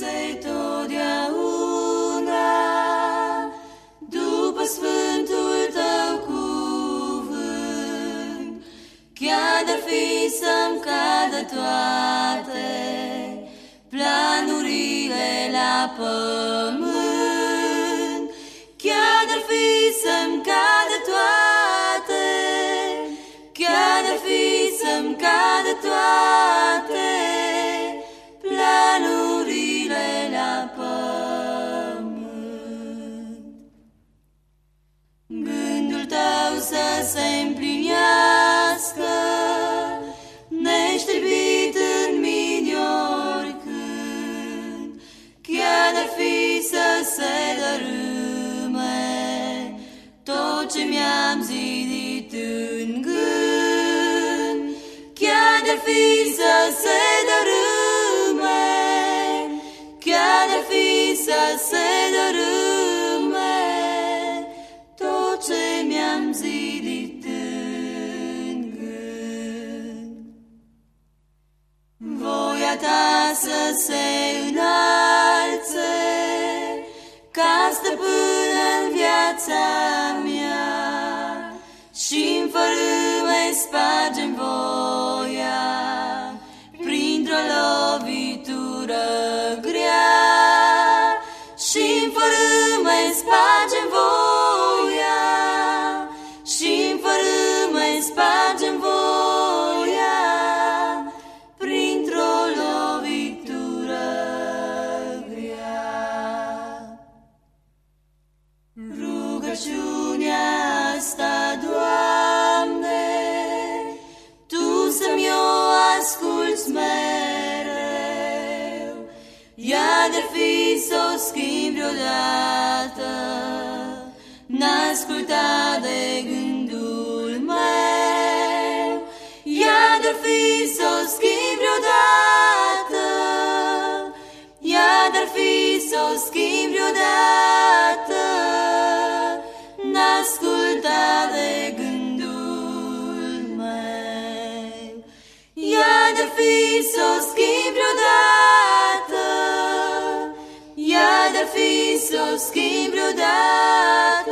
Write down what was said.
se totdeauna după Sfântul Tău cuvânt. Chiar de-ar fi să-mi cadă toate planurile la pământ, chiar de-ar fi să-mi cadă toate, chiar de-ar fi să-mi cadă toate planurile la pământ. Gândul Tău să se împlinească neșterbit în mine oricând, chiar de-ar fi să se dărâme tot ce mi-am zidit în gând, chiar de-ar fi să se dărâme, chiar de-ar fi să se dărâme tot ce mi-am zidit în gând. Voia Ta să se înalțe ca stăpână în viața mea și-mi fărâme sparge-mi voia printr-o lovitură grea, și-mi fărâme sparge-mi voia, și-mi fărâme sparge-mi voia printr-o lovitură grea. Rugăciunea asta, Doamne, Tu să-mi o asculți mereu, ea de-ar fi s-o schimbi odată, n-asculta de gândul meu, ea de-ar fi s-o schimbi odată, ea de-ar fi s-o schimbi odată, n-asculta de gândul meu, ea de-ar fi s-o schimbi odată, ea de-ar fi s-o schimbi odată.